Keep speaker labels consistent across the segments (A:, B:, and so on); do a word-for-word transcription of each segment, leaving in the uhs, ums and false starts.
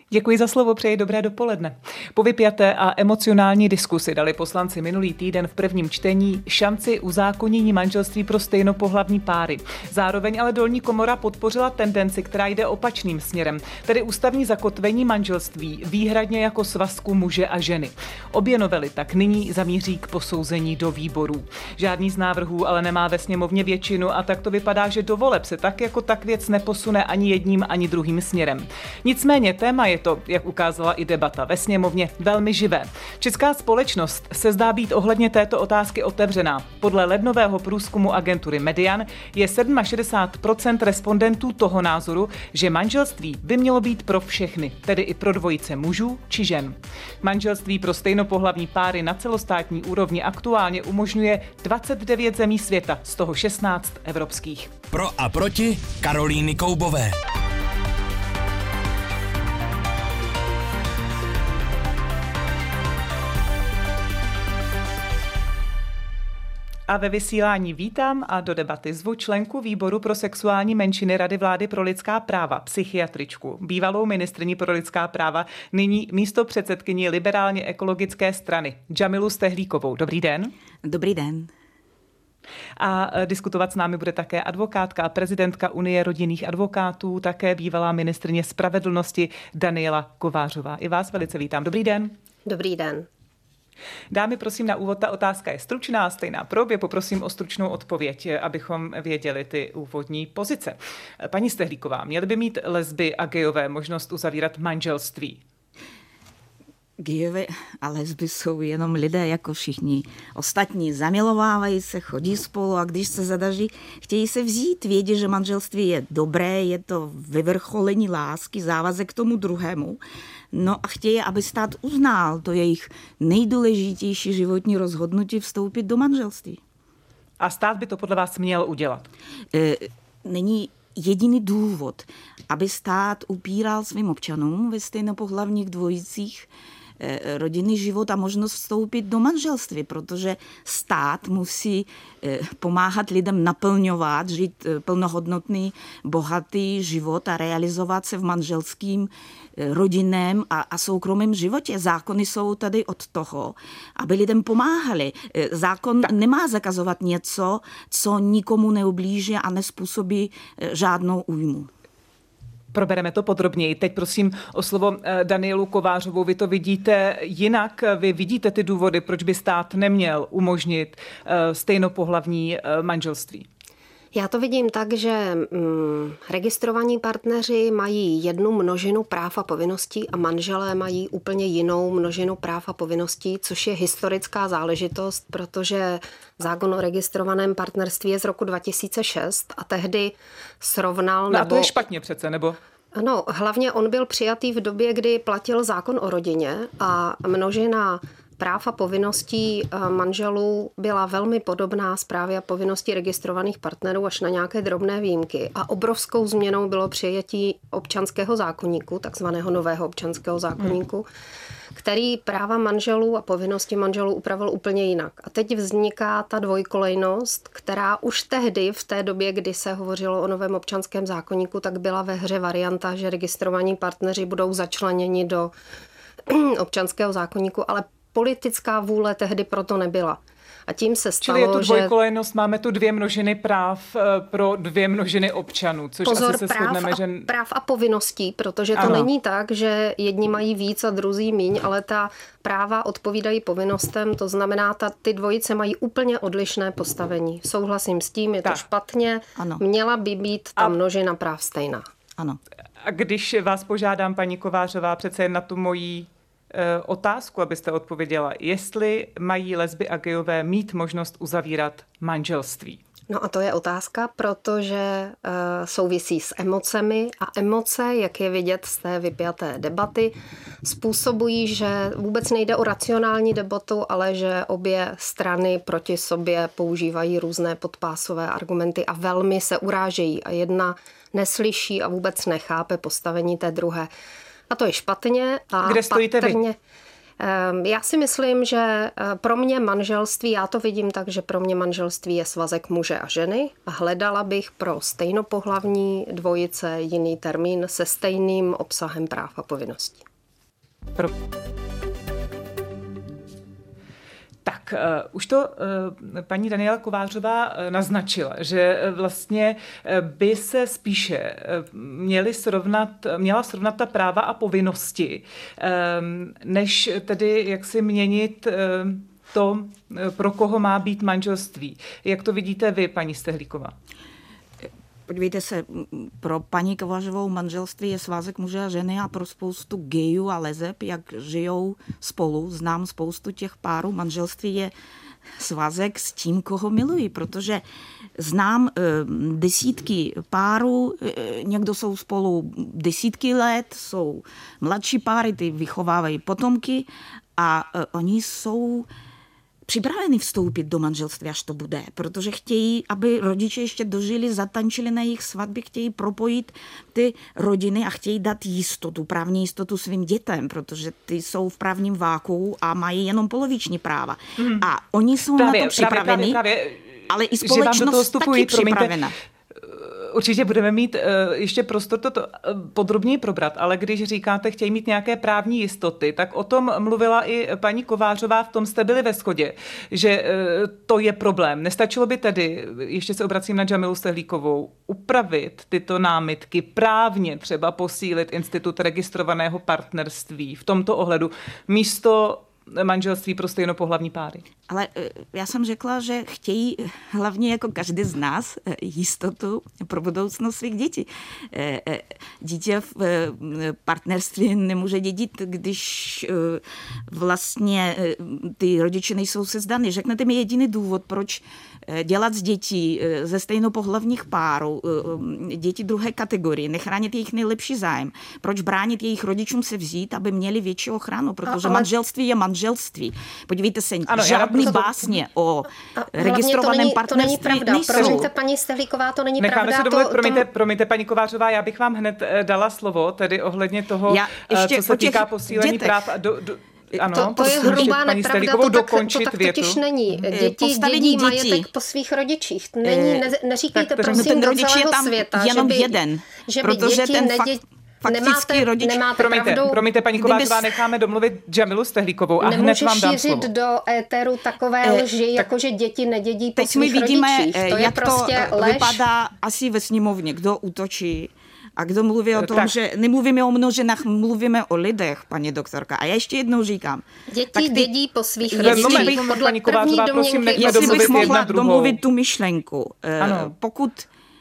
A: Děkuji za slovo, přeji dobré dopoledne. Po vypjaté a emocionální diskusi dali poslanci minulý týden v prvním čtení šanci uzákonění manželství pro stejnopohlavní páry. Zároveň ale dolní komora podpořila tendenci, která jde opačným směrem, tedy ústavní zakotvení manželství výhradně jako svazku muže a ženy. Obě novely tak nyní zamíří k posouzení do výborů. Žádný z návrhů ale nemá ve sněmovně většinu a tak to vypadá, že do voleb se tak jako tak věc neposune ani jedním, ani druhým směrem. Nicméně téma je to, jak ukázala i debata ve sněmovně, velmi živé. Česká společnost se zdá být ohledně této otázky otevřená. Podle lednového průzkumu agentury Median je šedesát sedm procent respondentů toho názoru, že manželství by mělo být pro všechny, tedy i pro dvojice mužů či žen. Manželství pro stejnopohlavní páry na celostátní úrovni aktuálně umožňuje dvacet devět zemí světa, z toho šestnáct evropských.
B: Pro a proti Karolíny Koubové.
A: A ve vysílání vítám a do debaty zvu členku výboru pro sexuální menšiny Rady vlády pro lidská práva, psychiatričku, bývalou ministryni pro lidská práva, nyní místopředsedkyni liberálně ekologické strany, Džamilu Stehlíkovou. Dobrý den.
C: Dobrý den.
A: A diskutovat s námi bude také advokátka a prezidentka Unie rodinných advokátů, také bývalá ministryně spravedlnosti Daniela Kovářová. I vás velice vítám. Dobrý den.
D: Dobrý den.
A: Dámy, prosím, na úvod, ta otázka je stručná, stejná pro obě, poprosím o stručnou odpověď, abychom věděli ty úvodní pozice. Paní Stehlíková, měly by mít lesby a gejové možnost uzavírat manželství?
C: Gejové a lesby jsou jenom lidé jako všichni ostatní. Zamilovávají se, chodí spolu a když se zadaří, chtějí se vzít, vědí, že manželství je dobré, je to vyvrcholení lásky, závazek k tomu druhému. No a chtějí, aby stát uznal to jejich nejdůležitější životní rozhodnutí vstoupit do manželství.
A: A stát by to podle vás měl udělat?
C: E, není jediný důvod, aby stát upíral svým občanům ve stejnopohlavních dvojicích rodinný život a možnost vstoupit do manželství, protože stát musí pomáhat lidem naplňovat, žít plnohodnotný, bohatý život a realizovat se v manželském, rodinném a, a soukromém životě. Zákony jsou tady od toho, aby lidem pomáhali. Zákon nemá zakazovat něco, co nikomu neublíží a nespůsobí žádnou újmu.
A: Probereme to podrobněji. Teď prosím o slovo Danielu Kovářovou. Vy to vidíte jinak? Vy vidíte ty důvody, proč by stát neměl umožnit stejnopohlavní manželství?
D: Já to vidím tak, že mm, registrovaní partneři mají jednu množinu práv a povinností a manželé mají úplně jinou množinu práv a povinností, což je historická záležitost, protože zákon o registrovaném partnerství je z roku dva tisíce šest a tehdy srovnal...
A: No
D: nebo...
A: a to je špatně přece, nebo...
D: Ano, hlavně on byl přijatý v době, kdy platil zákon o rodině a množina práv a povinností manželů byla velmi podobná správě a povinností registrovaných partnerů až na nějaké drobné výjimky. A obrovskou změnou bylo přijetí občanského zákoníku, takzvaného nového občanského zákoníku, hmm. který práva manželů a povinnosti manželů upravil úplně jinak. A teď vzniká ta dvojkolejnost, která už tehdy, v té době, kdy se hovořilo o novém občanském zákoníku, tak byla ve hře varianta, že registrovaní partneři budou začleněni do občanského zákoníku, ale politická vůle tehdy proto nebyla. A tím se stalo,
A: Čili je tu dvojkolejnost,
D: že...
A: máme tu dvě množiny práv pro dvě množiny občanů, což
D: Pozor,
A: asi se
D: práv
A: shodneme,
D: a,
A: že...
D: práv a povinností, protože to
A: ano.
D: není tak, že jedni mají víc a druzí míň, ale ta práva odpovídají povinnostem, to znamená, ta, ty dvojice mají úplně odlišné postavení. Souhlasím s tím, je tak. to špatně, ano. Měla by být ta a... množina práv stejná.
C: Ano.
A: A když vás požádám, paní Kovářová, přece jen na tu mojí otázku, abyste odpověděla, jestli mají lesby a gejové mít možnost uzavírat manželství.
D: No a to je otázka, protože uh, souvisí s emocemi a emoce, jak je vidět z té vypjaté debaty, způsobují, že vůbec nejde o racionální debatu, ale že obě strany proti sobě používají různé podpásové argumenty a velmi se urážejí a jedna neslyší a vůbec nechápe postavení té druhé. A to je špatně. A
A: kde stojíte
D: patrně,
A: vy?
D: Já si myslím, že pro mě manželství, já to vidím tak, že pro mě manželství je svazek muže a ženy a hledala bych pro stejnopohlavní dvojice jiný termín se stejným obsahem práv a povinností.
A: Pro... Tak, uh, už to uh, paní Daniela Kovářová uh, naznačila, že uh, vlastně uh, by se spíše uh, měly srovnat, měla srovnat ta práva a povinnosti, um, než tedy jak si měnit uh, to, uh, pro koho má být manželství. Jak to vidíte vy, paní Stehlíková?
C: Podívejte se, pro paní Kovářovou manželství je svazek muže a ženy a pro spoustu gejů a leseb, jak žijou spolu, znám spoustu těch párů, manželství je svazek s tím, koho milují, protože znám e, desítky párů, e, někdo jsou spolu desítky let, jsou mladší páry, ty vychovávají potomky a e, oni jsou připraveni vstoupit do manželství, až to bude, protože chtějí, aby rodiče ještě dožili, zatančili na jejich svatbě, chtějí propojit ty rodiny a chtějí dát jistotu, právní jistotu svým dětem, protože ty jsou v právním váku a mají jenom poloviční práva. Hmm. A oni jsou právě, na to připraveni, právě, právě, ale i společnost taky připravena.
A: Určitě budeme mít uh, ještě prostor toto uh, podrobněji probrat, ale když říkáte, chtějí mít nějaké právní jistoty, tak o tom mluvila i paní Kovářová, v tom jste byli ve shodě, že uh, to je problém. Nestačilo by tedy, ještě se obracím na Džamilu Stehlíkovou, upravit tyto námitky, právně třeba posílit institut registrovaného partnerství v tomto ohledu místo manželství pro stejnopohlavní páry.
C: Ale já jsem řekla, že chtějí hlavně jako každý z nás jistotu pro budoucnost svých dětí. Dítě v partnerství nemůže dědit, když vlastně ty rodiče nejsou sezdaní. Řeknete mi jediný důvod, proč dělat z dětí ze stejnopohlavních párů děti druhé kategorie, nechránit jejich nejlepší zájem. Proč bránit jejich rodičům se vzít, aby měli větší ochranu, protože ale... manželství je manželství. Podívejte se, ano, žádný to... básně o a registrovaném partnerství
D: to není pravda. Promiňte, paní Stehlíková, to není
A: Necháme
D: pravda.
A: Se dovolit,
D: to,
A: promiňte,
D: to...
A: promiňte, paní Kovářová, já bych vám hned dala slovo, tedy ohledně toho, co se týká posílení dětech. Práv a do, do, Ano,
D: to, to je hrubá nepravda, to tak, to tak totiž není. Děti dědí majetek po svých rodičích. Není, ne, neříkejte
C: tak,
D: prosím
C: do
D: celého světa,
C: jenom
D: že by,
C: jeden,
D: že by
C: protože
D: děti
C: ten
D: neděti,
C: fakt, faktický rodič...
D: Nemáte
A: promiňte,
D: pravdu.
A: promiňte, paní Kovářová, necháme domluvit Džamilu Stehlíkovou a hned vám dám slovo.
D: Nemůže šířit do éteru takové lži, jako že děti nedědí po
C: svých
D: rodičích.
C: Teď my vidíme,
D: to je
C: jak
D: prostě
C: to
D: lež.
C: Vypadá asi ve sněmovně, kdo útočí. A kdo mluví o tom, tak. že nemluvíme o množenách, mluvíme o lidech, paní doktorka. A já ještě jednou říkám.
D: Děti
C: ty,
D: dědí po svých rodičích.
A: Paní Kovářová, prosím, nechme
C: jestli bych mohla
A: druhou.
C: domluvit tu myšlenku.
A: Ano.
C: Pokud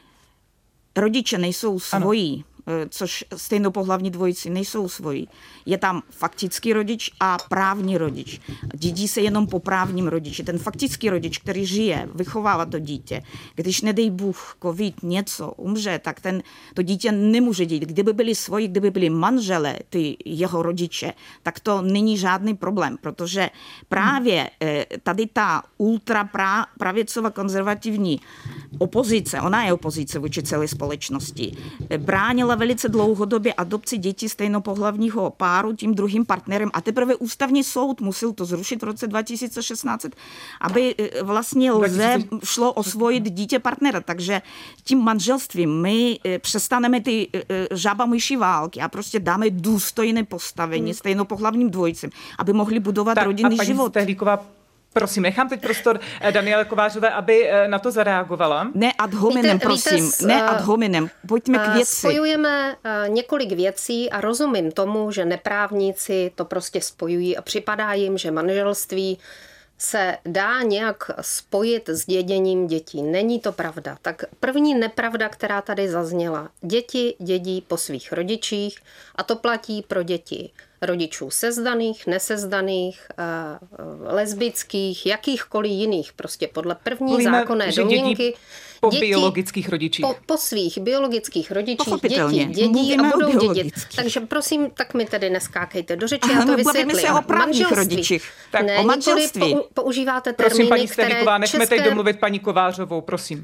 C: rodiče nejsou svojí, což stejnopohlavní dvojici nejsou svoji. Je tam faktický rodič a právní rodič. Dědí se jenom po právním rodiči. Ten faktický rodič, který žije, vychovává to dítě. Když nedej Bůh covid něco umře, tak ten, to dítě nemůže dědit. Kdyby byli svoji, kdyby byli manželé, ty jeho rodiče, tak to není žádný problém, protože právě tady ta ultrapravicová konzervativní opozice, ona je opozice vůči celé společnosti, bránila velice dlouhodobě adopci dětí stejnopohlavního páru tím druhým partnerem a teprve ústavní soud musel to zrušit v roce dva tisíce šestnáct, aby vlastně lze šlo osvojit dítě partnera. Takže tím manželstvím my přestaneme ty žába myší války a prostě dáme důstojné postavení stejnopohlavním dvojicím, aby mohli budovat
A: tak,
C: rodinný
A: a paní
C: život.
A: Stehlíková, prosím, nechám teď prostor Daniele Kovářové, aby na to zareagovala.
C: Ne ad hominem, víte, prosím, víte, ne ad hominem. Pojďme k věci.
D: Spojujeme několik věcí a rozumím tomu, že neprávníci to prostě spojují a připadá jim, že manželství se dá nějak spojit s děděním dětí. Není to pravda. Tak první nepravda, která tady zazněla. Děti dědí po svých rodičích a to platí pro děti rodičů sezdaných, nesezdaných, lesbických, jakýchkoliv jiných. Prostě podle první
A: Mluvíme,
D: zákonné domněnky.
A: Po
D: děti,
A: biologických rodičích.
D: Po, po svých biologických rodičích děti dědí a budou dědit. Takže prosím, tak mi tedy neskákejte do řeči, já to vysvětlím.
C: Se o právních rodičích.
D: Tak ne, o manželství. Pou, používáte termíny,
A: prosím, paní Stehlíková, nechme
D: české...
A: teď domluvit paní Kovářovou, prosím.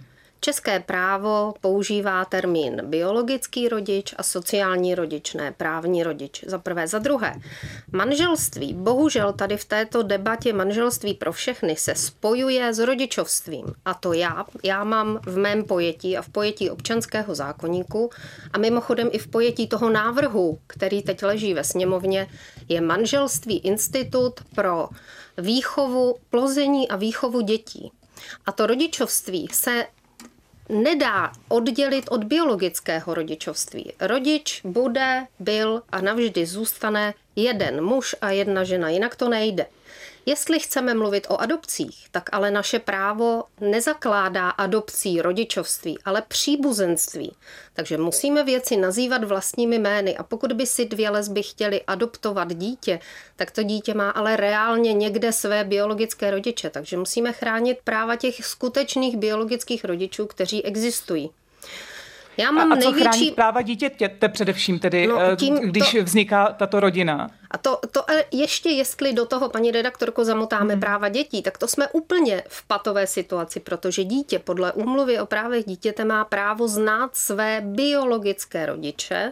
D: České právo používá termín biologický rodič a sociální rodič, ne právní rodič. Za prvé. Za druhé, manželství, bohužel tady v této debatě manželství pro všechny se spojuje s rodičovstvím. A to já, já mám v mém pojetí a v pojetí občanského zákoníku a mimochodem i v pojetí toho návrhu, který teď leží ve sněmovně, je manželství institut pro výchovu, plození a výchovu dětí. A to rodičovství se nedá oddělit od biologického rodičovství. Rodič bude, byl a navždy zůstane jeden muž a jedna žena, jinak to nejde. Jestli chceme mluvit o adopcích, tak ale naše právo nezakládá adopcí rodičovství, ale příbuzenství. Takže musíme věci nazývat vlastními jmény a pokud by si dvě lesby chtěly adoptovat dítě, tak to dítě má ale reálně někde své biologické rodiče. Takže musíme chránit práva těch skutečných biologických rodičů, kteří existují. Já mám
A: a, a co
D: největší...
A: chránit práva dítěte především tedy,
D: no, tím
A: když to... vzniká tato rodina?
D: A to, to ještě, jestli do toho, paní redaktorko, zamotáme hmm. práva dětí, tak to jsme úplně v patové situaci, protože dítě podle úmluvy o právech dítěte má právo znát své biologické rodiče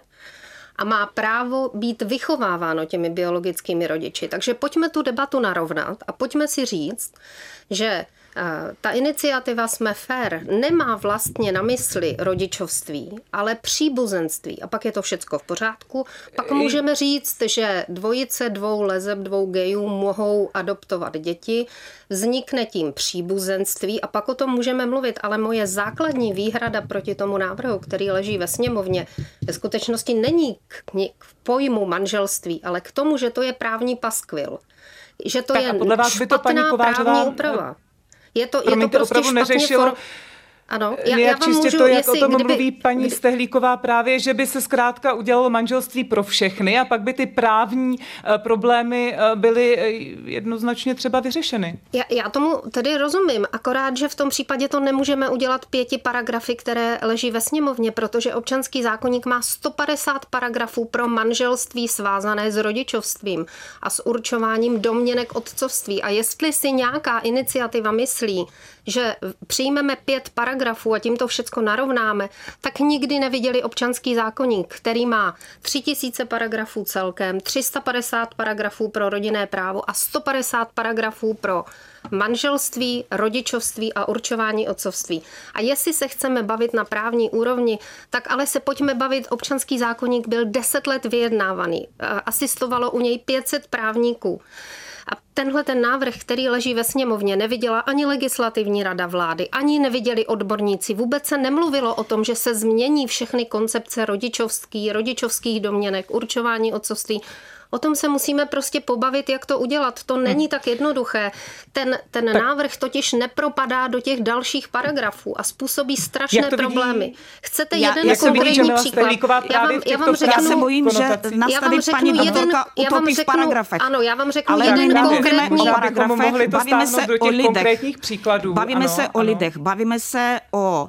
D: a má právo být vychováváno těmi biologickými rodiči. Takže pojďme tu debatu narovnat a pojďme si říct, že ta iniciativa Jsme fér nemá vlastně na mysli rodičovství, ale příbuzenství. A pak je to všecko v pořádku. Pak můžeme říct, že dvojice dvou leseb, dvou gejů mohou adoptovat děti, vznikne tím příbuzenství a pak o tom můžeme mluvit. Ale moje základní výhrada proti tomu návrhu, který leží ve sněmovně, ve skutečnosti není k, k pojmu manželství, ale k tomu, že to je právní paskvil. Že to
A: tak
D: je
A: podle vás by to, paní Kovářová,
D: právní úprava. Je to,
A: Promiňte,
D: je to prostě
A: opravdu neřešilo
D: for... Ano, já,
A: nějak
D: já vám
A: čistě
D: můžu,
A: to, jak
D: jestli,
A: o tom
D: kdyby,
A: mluví paní kdy... Stehlíková právě, že by se zkrátka udělalo manželství pro všechny a pak by ty právní uh, problémy uh, byly uh, jednoznačně třeba vyřešeny.
D: Já, já tomu tedy rozumím, akorát, že v tom případě to nemůžeme udělat pěti paragrafy, které leží ve sněmovně, protože občanský zákoník má sto padesát paragrafů pro manželství svázané s rodičovstvím a s určováním domněnek otcovství. A jestli si nějaká iniciativa myslí, že přijmeme pět paragrafů a tím to všecko narovnáme, tak nikdy neviděli občanský zákoník, který má tři tisíce paragrafů celkem, tři sta padesát paragrafů pro rodinné právo a sto padesát paragrafů pro manželství, rodičovství a určování otcovství. A jestli se chceme bavit na právní úrovni, tak ale se pojďme bavit, občanský zákoník byl deset let vyjednávaný. Asistovalo u něj pět set právníků. A tenhle ten návrh, který leží ve sněmovně, neviděla ani legislativní rada vlády, ani neviděli odborníci. Vůbec se nemluvilo o tom, že se změní všechny koncepce rodičovský, rodičovských domněnek, určování otcovství. O tom se musíme prostě pobavit, jak to udělat. To není tak jednoduché. Ten, ten tak. návrh totiž nepropadá do těch dalších paragrafů a způsobí strašné problémy. Chcete já, jeden konkrétní příklad?
A: Já vám, já vám řeknu,
C: já se bojím, že nás tady paní doktorka utopí v paragrafech.
D: Ano, já vám řeknu
C: ale
D: jeden
C: konkrétní
A: paragrafech.
C: Bavíme se o lidech.
A: Příkladů.
C: Bavíme
A: ano,
C: se o
A: ano.
C: lidech. Bavíme se o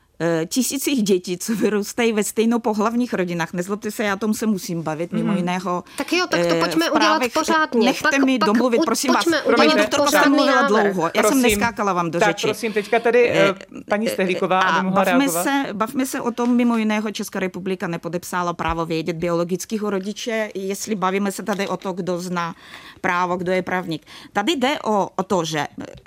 C: tisících dětí, co vyrůstají ve stejnopohlavních rodinách. Nezlobte se, já tom se musím bavit, mimo jiného.
D: Tak jo, tak to pojďme udělat pořádně.
C: Nechte
D: pak,
C: mi
D: pak
C: domluvit, prosím vás. Paní doktorka jste mluvila dlouho. Já
A: prosím,
C: jsem neskákala vám do
A: tak,
C: řeči.
A: prosím, teďka tady paní Stehlíková, aby mohla
C: bavme
A: reagovat.
C: Se, bavme se o tom, mimo jiného Česká republika nepodepsala právo vědět biologického rodiče, jestli bavíme se tady o to, kdo zná právo, kdo je právník. Tady jde o, o to, že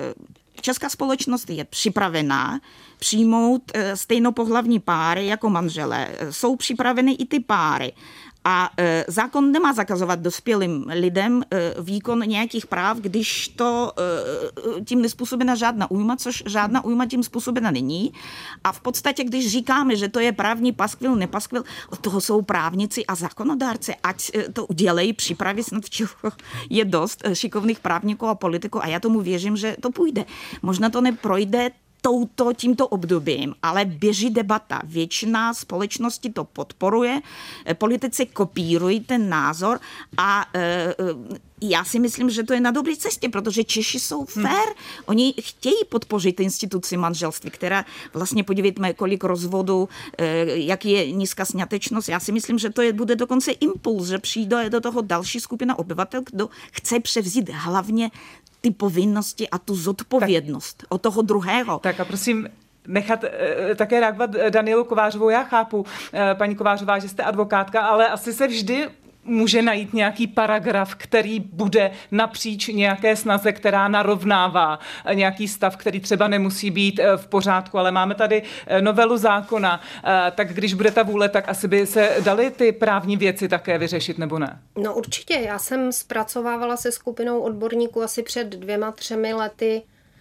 C: česká společnost je připravená přijmout stejnopohlavní páry jako manželé. Jsou připraveny i ty páry. A e, zákon nemá zakazovat dospělým lidem e, výkon nějakých práv, když to e, tím nespůsobena žádná újma, což žádná újma tím způsobena není. A v podstatě, když říkáme, že to je právní paskvil, nepaskvil, od toho jsou právníci a zákonodárci, ať to udělají, připraví, snad je dost šikovných právníků a politiků a já tomu věřím, že to půjde. Možná to neprojde touto, tímto obdobím, ale běží debata. Většina společnosti to podporuje, politici kopírují ten názor a e, já si myslím, že to je na dobré cestě, protože Češi jsou fér. Hmm. Oni chtějí podpořit instituci manželství, která vlastně, podívejme, kolik rozvodů, jak je nízká sňatečnost. Já si myslím, že to je, bude dokonce impuls, že přijde do toho další skupina obyvatel, kdo chce převzít hlavně ty povinnosti a tu zodpovědnost tak, od toho druhého.
A: Tak a prosím, nechat e, také reagovat Danielu Kovářovou. Já chápu, e, paní Kovářová, že jste advokátka, ale asi se vždy může najít nějaký paragraf, který bude napříč nějaké snaze, která narovnává nějaký stav, který třeba nemusí být v pořádku, ale máme tady novelu zákona, tak když bude ta vůle, tak asi by se daly ty právní věci také vyřešit, nebo ne?
D: No určitě, já jsem zpracovávala se skupinou odborníků asi před dvěma, třemi lety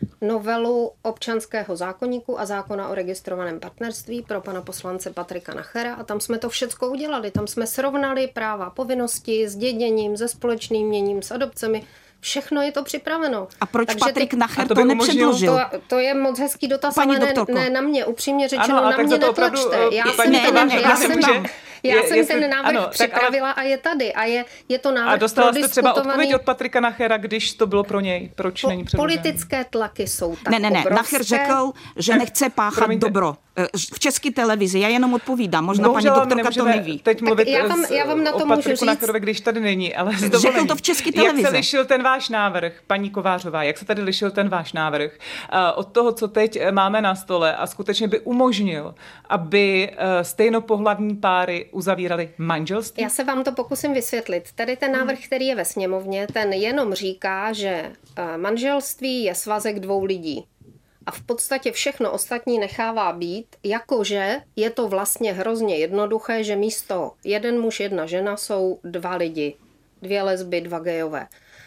D: novelu občanského zákoníku a zákona o registrovaném partnerství pro pana poslance Patrika Nachera a tam jsme to všecko udělali. Tam jsme srovnali práva a povinnosti s děděním, se společným měním, s adopcemi. Všechno je to připraveno.
C: A proč
D: Takže
C: Patrik
D: ty...
C: Nacher to, to nepředložil?
D: To, to je moc hezký dotaz,
C: paní
D: ale
C: doktorko.
D: ne, ne na mě. Upřímně řečeno,
A: ano,
D: na mě netlačte. Já jsem,
C: ne,
D: ten,
C: ne, ne,
D: já jsem,
C: tam.
D: já
A: je,
D: jsem
A: jestli,
D: ten návrh
A: ano,
D: připravila ale... a je tady. A je, je to návrh
A: A dostala jste třeba
D: prodiskutovaný...
A: odpověď od Patrika Nachera, když to bylo pro něj? Proč
D: po,
A: není předložen?
D: Politické tlaky jsou tak
C: Ne, ne, ne.
D: obrovské.
C: Nacher řekl, že nechce páchat
A: Promiňte.
C: dobro. V české televizi, já jenom odpovídám, možná
A: Bohužel,
C: paní doktorka to neví.
A: Teď mluvit
D: já vám, já vám na to
A: o
D: můžu
A: Patriku
D: říct.
A: Nacherovi, když tady není, ale
C: Řekl to v české televizi.
A: Jak se lišil ten váš návrh, paní Kovářová, jak se tady lišil ten váš návrh od toho, co teď máme na stole a skutečně by umožnil, aby stejnopohlavní páry uzavíraly manželství?
D: Já se vám to pokusím vysvětlit. Tady ten návrh, který je ve sněmovně, ten jenom říká, že manželství je svazek dvou lidí. A v podstatě všechno ostatní nechává být, jakože je to vlastně hrozně jednoduché, že místo jeden muž, jedna žena jsou dva lidi, dvě lesby, dva gejové.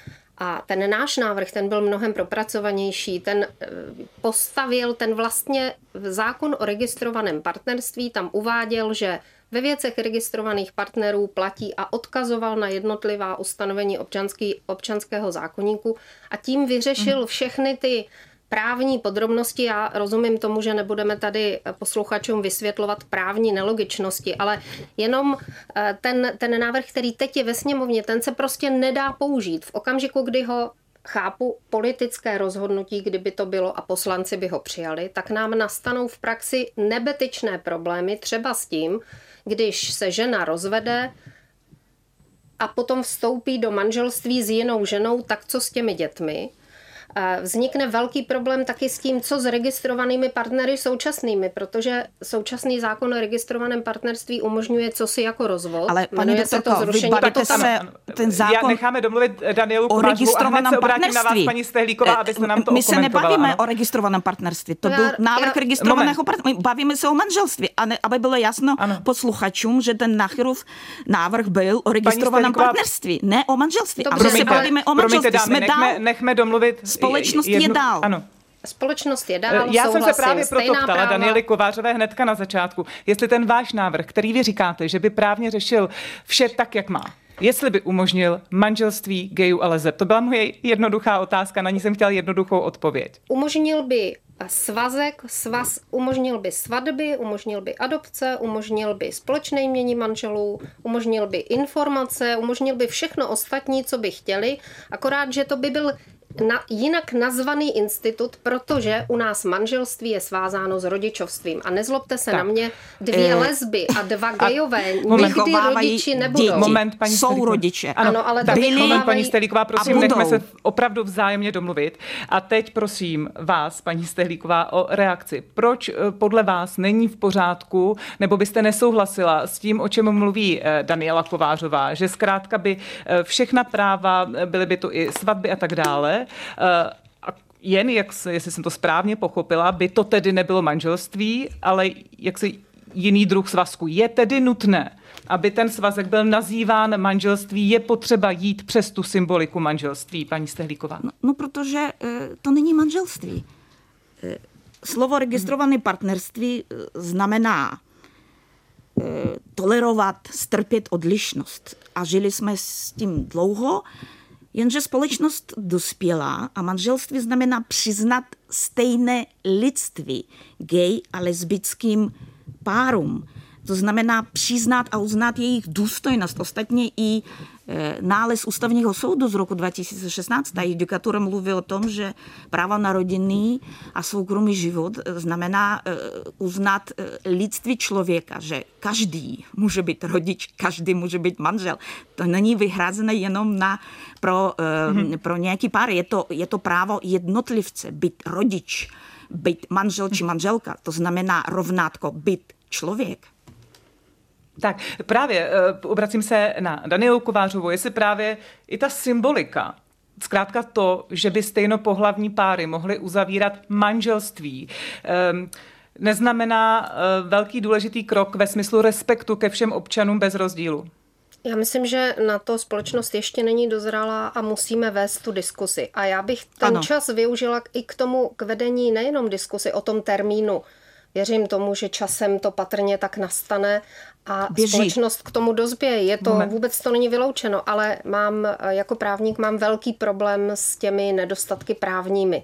D: A ten náš návrh, ten byl mnohem propracovanější, ten postavil ten vlastně zákon o registrovaném partnerství, tam uváděl, že ve věcech registrovaných partnerů platí a odkazoval na jednotlivá ustanovení občanský, občanského zákoníku a tím vyřešil všechny ty právní podrobnosti. Já rozumím tomu, že nebudeme tady posluchačům vysvětlovat právní nelogičnosti, ale jenom ten, ten návrh, který teď je ve sněmovně, ten se prostě nedá použít. V okamžiku, kdy ho chápu politické rozhodnutí, kdyby to bylo a poslanci by ho přijali, tak nám nastanou v praxi nebetyčné problémy, třeba s tím, když se žena rozvede a potom vstoupí do manželství s jinou ženou, tak co s těmi dětmi? Vznikne velký problém taky s tím, co s registrovanými partnery současnými, protože současný zákon o registrovaném partnerství umožňuje cosi jako rozvod.
C: Ale paní doktorko, vy bavíte se ten zákon
A: Já necháme domluvit Danielu
C: o registrovaném partnerství.
A: Paní Stehlíková, abyste nám to
C: My se nebavíme
A: ano.
C: o registrovaném partnerství. To
D: já,
C: byl návrh
D: já,
C: registrovaného partnerství. Bavíme se o manželství. A ne, aby bylo jasno
A: ano.
C: posluchačům, že ten Nacherův návrh byl o registrovaném partnerství, ne o manželství.
D: Dobře,
C: A my se
D: ale,
C: bavíme o manželství.
A: Promiňte, dámy,
C: Jsme
A: nechme,
C: dál.
A: nechme domluvit.
C: Společnost jednu, je dál.
A: Ano.
D: Společnost je dál,
A: Já jsem se právě proto
D: stejná
A: ptala
D: práva.
A: Daniely Kovářové hnedka na začátku, jestli ten váš návrh, který vy říkáte, že by právně řešil vše tak, jak má, jestli by umožnil manželství gejů a leseb. To byla moje jednoduchá otázka, na ní jsem chtěla jednoduchou odpověď.
D: Umožnil by svazek, svaz, umožnil by svatby, umožnil by adopce, umožnil by společné jmění manželů, umožnil by informace, umožnil by všechno ostatní, co by chtěli, akorát, že to by byl na, jinak nazvaný institut, protože u nás manželství je svázáno s rodičovstvím. A nezlobte se tak. na mě, dvě e... lesby a dva gejové nikdy rodiči nebudou.
C: Děti.
A: Moment, paní
C: Jsou
A: Stehlíková.
C: rodiče.
A: Ano,
D: ano ale
A: tak
D: vychovávají...
A: moment, paní Stehlíková, prosím, nechme se
C: budou.
A: opravdu vzájemně domluvit. A teď prosím vás, paní Stehlíková, o reakci. Proč podle vás není v pořádku, nebo byste nesouhlasila s tím, o čem mluví Daniela Kovářová, že zkrátka by všechna práva, byly by to i svatby a tak dále, a jen, jak se, jestli jsem to správně pochopila, by to tedy nebylo manželství, ale jaksi jiný druh svazku. Je tedy nutné, aby ten svazek byl nazýván manželství, je potřeba jít přes tu symboliku manželství, paní Stehlíková?
C: No, no protože e, to není manželství. E, slovo registrované partnerství e, znamená e, tolerovat, strpět odlišnost. A žili jsme s tím dlouho, jenže společnost dospěla a manželství znamená přiznat stejné lidství gay a lesbickým párům. To znamená přiznat a uznat jejich důstojnost. Ostatně i e, nález Ústavního soudu z roku dva tisíce šestnáct, ta judikatura mluví o tom, že právo na rodinný a soukromý život znamená e, uznat e, lidství člověka, že každý může být rodič, každý může být manžel. To není vyhrazené jenom na, pro, e, mm-hmm. pro nějaký pár. Je to, je to právo jednotlivce být rodič, být manžel či manželka, to znamená rovnátko být člověk.
A: Tak právě obracím se na Danielu Kovářovou, jestli právě i ta symbolika, zkrátka to, že by stejnopohlavní páry mohly uzavírat manželství, neznamená velký důležitý krok ve smyslu respektu ke všem občanům bez rozdílu.
D: Já myslím, že na to společnost ještě není dozralá a musíme vést tu diskusi. A já bych ten ano. čas využila i k tomu, k vedení nejenom diskusi o tom termínu. Věřím tomu, že časem to patrně tak nastane a Běží. společnost k tomu dozběje. Je to, Moment. vůbec to není vyloučeno, ale mám jako právník mám velký problém s těmi nedostatky právními.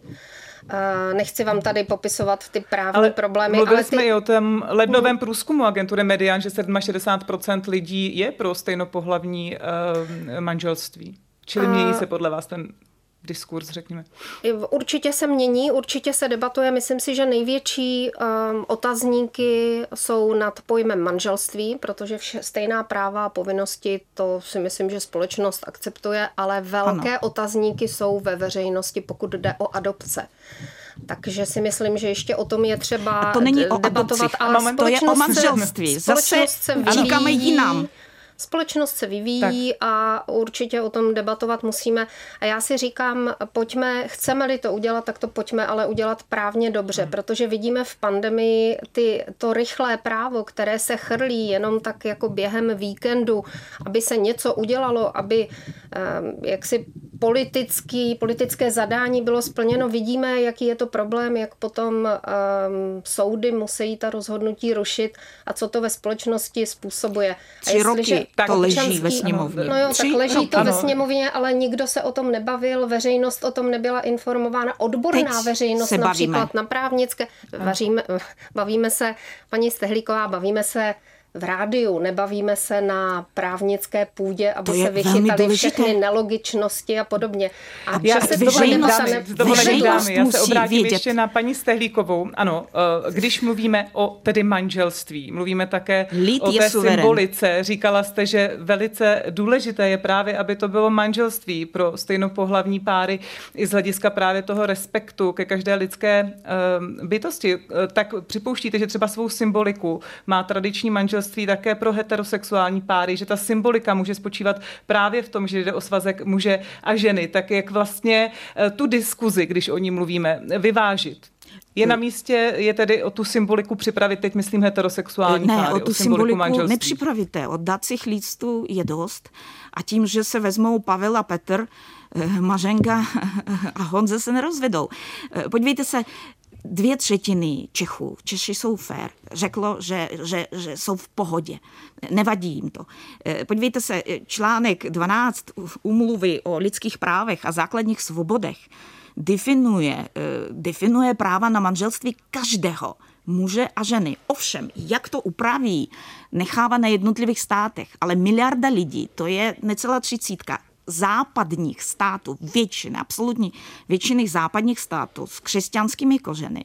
D: Nechci vám tady popisovat ty právní ale problémy.
A: Mluvili
D: ale
A: jsme ty... i o tom lednovém průzkumu agentury Median, že šedesát sedm procent lidí je pro stejnopohlavní uh, manželství. Čili mění se podle vás ten diskurs, řekněme.
D: Určitě se mění, určitě se debatuje. Myslím si, že největší um, otazníky jsou nad pojmem manželství, protože vše, stejná práva a povinnosti, to si myslím, že společnost akceptuje, ale velké ano. otazníky jsou ve veřejnosti, pokud jde o adopce. Takže si myslím, že ještě o tom je třeba a
C: to není o
D: debatovat.
C: Ale
D: moment,
C: to je o manželství. Zase říkáme jinam.
D: Společnost se vyvíjí tak. a určitě o tom debatovat musíme. A já si říkám, pojďme, chceme-li to udělat, tak to pojďme ale udělat právně dobře, hmm. protože vidíme v pandemii ty, to rychlé právo, které se chrlí jenom tak jako během víkendu, aby se něco udělalo, aby um, jaksi politický, politické zadání bylo splněno. Vidíme, jaký je to problém, jak potom um, soudy musí ta rozhodnutí rušit a co to ve společnosti způsobuje.
C: Tři roky tak to leží občanský, ve sněmovně.
D: No jo, tak leží roky. to ano. ve sněmovně, ale nikdo se o tom nebavil, veřejnost o tom nebyla informována, odborná Teď veřejnost například na právnické. Vaříme, bavíme se, paní Stehlíková, bavíme se v rádiu, nebavíme se na právnické půdě, aby se vychytaly všechny nelogičnosti a podobně. A
A: já se veřejnost,
D: ne...
A: veřejnost já se obrátím vědět. ještě na paní Stehlíkovou. Ano, když mluvíme o tedy manželství, mluvíme také Lid o té symbolice. Říkala jste, že velice důležité je právě, aby to bylo manželství pro stejnopohlavní páry i z hlediska právě toho respektu ke každé lidské bytosti. Tak připouštíte, že třeba svou symboliku má tradiční manželství také pro heterosexuální páry, že ta symbolika může spočívat právě v tom, že jde o svazek muže a ženy, tak jak vlastně tu diskuzi, když o ní mluvíme, vyvážit. Je na místě, je tedy o tu symboliku připravit, teď myslím heterosexuální
C: ne,
A: páry,
C: o tu
A: o symboliku,
C: symboliku
A: manželství.
C: Nepřipravíte, od dacích listů je dost a tím, že se vezmou Pavel a Petr, Mařenka a Honza se nerozvedou. Podívejte se, Dvě třetiny Čechů, Češi jsou fair, řeklo, že, že, že jsou v pohodě. Nevadí jim to. Podívejte se, článek dvanáct úmluvy o lidských právech a základních svobodech definuje, definuje práva na manželství každého muže a ženy. Ovšem, jak to upraví, nechává na jednotlivých státech, ale miliarda lidí, to je necelá třicítka, západních států, většiny, absolutní většiny západních států s křesťanskými kořeny,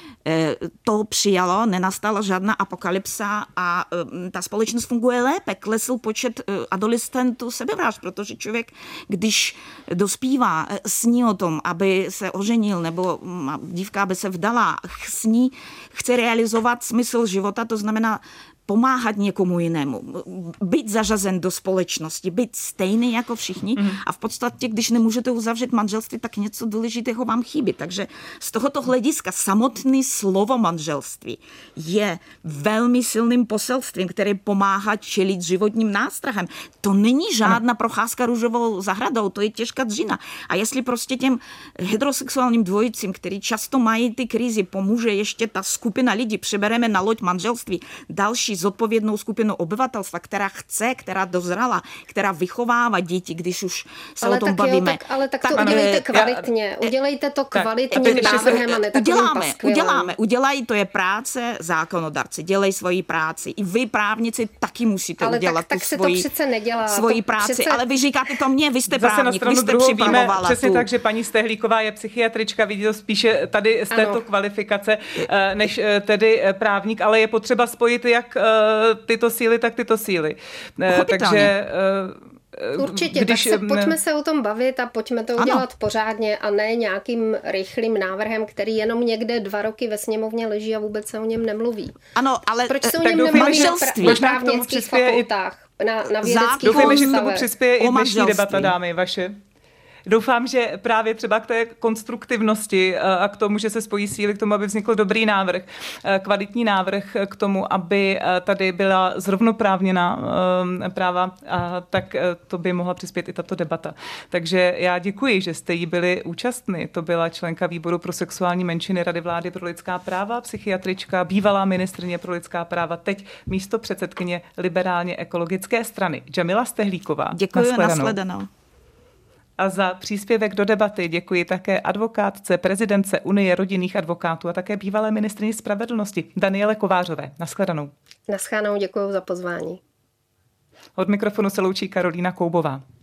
C: to přijalo, nenastala žádná apokalypsa a ta společnost funguje lépe. Klesl počet adolescentů sebevražd, protože člověk, když dospívá, sní o tom, aby se oženil nebo dívka, aby se vdala, sní, chce realizovat smysl života, to znamená pomáhat někomu jinému, být zařazen do společnosti, být stejný jako všichni mm. a v podstatě, když nemůžete uzavřít manželství, tak něco důležitého vám chybí. Takže z tohoto hlediska samotné slovo manželství je velmi silným poselstvím, které pomáhá čelit životním nástrahám. To není žádná ano. procházka růžovou zahradou, to je těžká dřina. A jestli prostě těm heterosexuálním dvojicím, který často mají ty krizi, pomůže ještě ta skupina lidí, přebereme na loď manželství další zodpovědnou skupinu obyvatelstva, která chce, která dozrala, která vychovává děti, když už se
D: ale
C: o tom
D: tak
C: bavíme.
D: Jo, tak, ale tak, tak to udělejte kvalitně. Udělejte to kvalitním návrhem a ne takovým
C: uděláme,
D: paskvilem.
C: uděláme, udělají, to je práce zákonodarci, dělej svoji práci. I vy právníci taky musíte
D: ale
C: udělat
D: tak, tak
C: tu
D: se
C: svoji,
D: to přece nedělá.
C: svoji
D: to
C: práci.
D: přece...
C: Ale vy říkáte to mně, vy jste
A: Zase
C: právník, vy jste připravovala
A: přesně
C: tu...
A: tak, že paní Stehlíková je psychiatrička, vidí to spíše tady z této ano. kvalifikace, než tedy právník, ale je potřeba spojit jak tyto síly, tak tyto síly. Takže
D: Určitě, když, tak se, pojďme se o tom bavit a pojďme to udělat ano. pořádně a ne nějakým rychlým návrhem, který jenom někde dva roky ve sněmovně leží a vůbec se o něm nemluví.
C: Ano, ale
D: proč se o něm nemluví na, pra, na právnických fakultách, na, na vědeckých
A: Doufejme, že k tomu přispěje i dnešní debata, dámy vaše. Doufám, že právě třeba k té konstruktivnosti a k tomu, že se spojí síly k tomu, aby vznikl dobrý návrh, kvalitní návrh k tomu, aby tady byla zrovnoprávněna práva, tak to by mohla přispět i tato debata. Takže já děkuji, že jste jí byli účastní. To byla členka výboru pro sexuální menšiny Rady vlády pro lidská práva, psychiatrička, bývalá ministryně pro lidská práva, teď místo předsedkyně liberálně ekologické strany Džamila Stehlíková.
C: Děkuji, nashledanou.
A: A za příspěvek do debaty děkuji také advokátce, prezidentce Unie rodinných advokátů a také bývalé ministryni spravedlnosti Daniele Kovářové. Nashledanou.
D: Nashledanou, děkuji za pozvání.
A: Od mikrofonu se loučí Karolína Koubová.